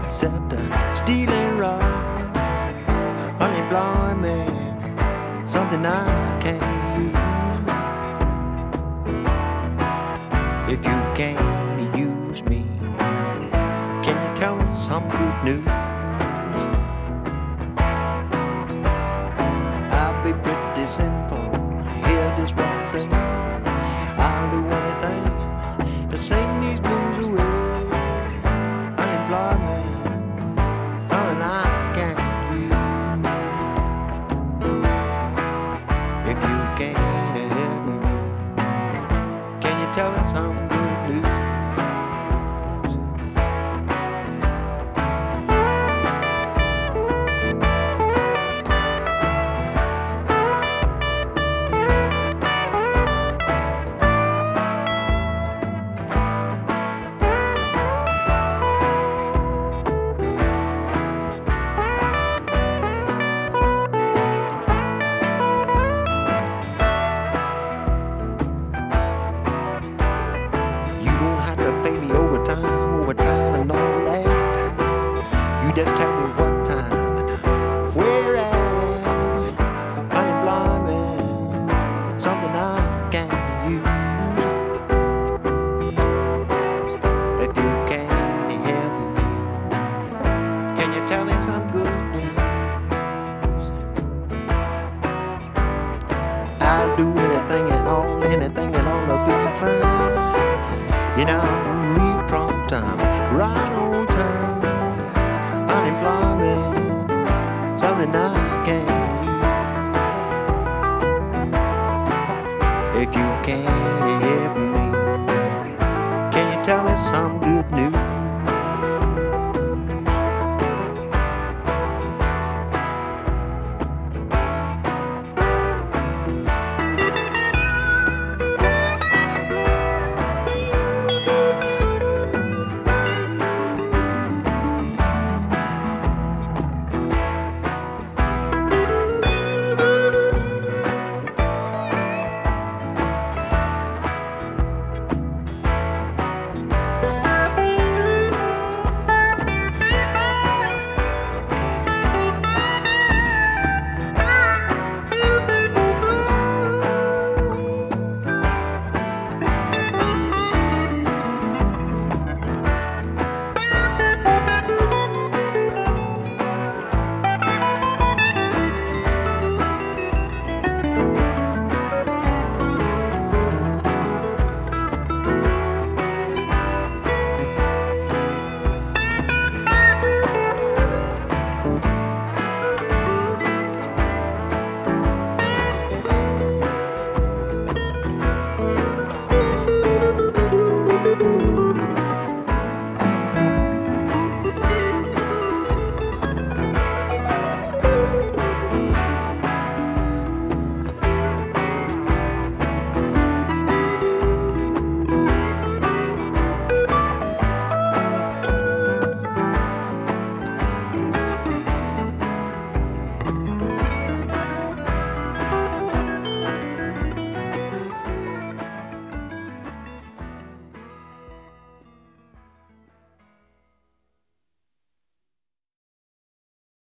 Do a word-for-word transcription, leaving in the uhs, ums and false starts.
except a stealing rock. Unemployment, something I can't use. If you can't use me, can you tell me some good news? I'll be pretty simple, hear this what I say. I'll do anything to sing these blues away. Unemployment, something I can't use. If you can't help me, can you tell me some good news? Just tell me what time and where at. Unemployment, something I can't use. If you can't help me, can you tell me some good news? I'll do anything at all, anything at all to be fine. You know, read prompt time, right on time. Unemployment, something I can't use. If you can't help me, can you tell me some good news?